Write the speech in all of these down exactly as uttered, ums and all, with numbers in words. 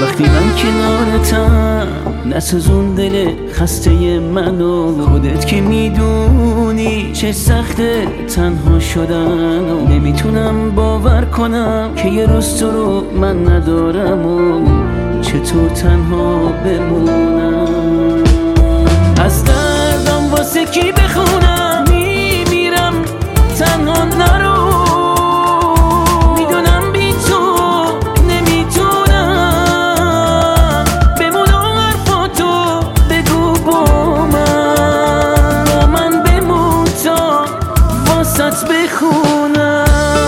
وقتی من کنارتم نسوزون دل خسته منو. خودت که میدونی چه سخته تنها شدن و نمیتونم باور کنم که یه روز تو رو من ندارم و چطور تنها بمونم. از دردم واسه کی بخونم، میمیرم تنها نرو. میدونم بی تو نمیتونم بمونم، حرفاتو بگو با من، با من بمون تا واسط بخونم.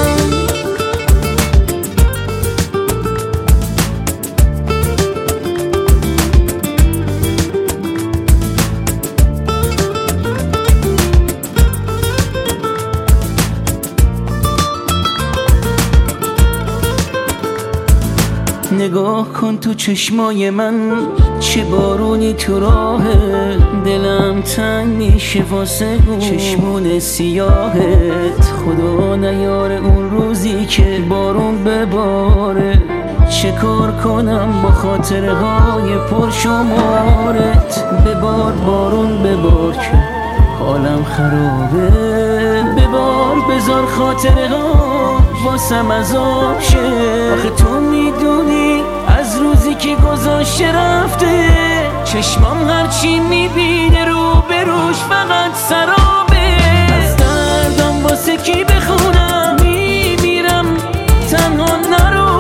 نگاه کن تو چشمای من، چه بارونی تو راهه. دلم تنگ میشه واسه اون چشمون سیاهت. خدا نیاره اون روزی که بارون بباره. چه کار کنم با خاطره های پرشمارت. ببار بارون ببار که حالم خرابه. ببار بذار خاطره ها واسم عذاب شه. آخه تو میدونی از روزی که گذاشته رفته، چشمام هرچی میبینه رو به روش فقط سرابه. از دردم واسه کی بخونم، میمیرم تنها نرو.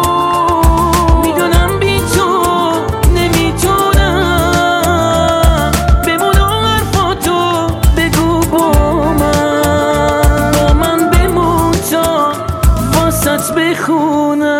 میدونم بی تو نمیتونم بمونم، حرفاتو بگو با من، با من بمون تا واسط بخونم.